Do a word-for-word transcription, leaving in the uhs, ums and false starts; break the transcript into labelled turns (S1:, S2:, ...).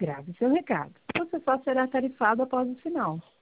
S1: Grave seu recado. Você só será tarifado após o sinal.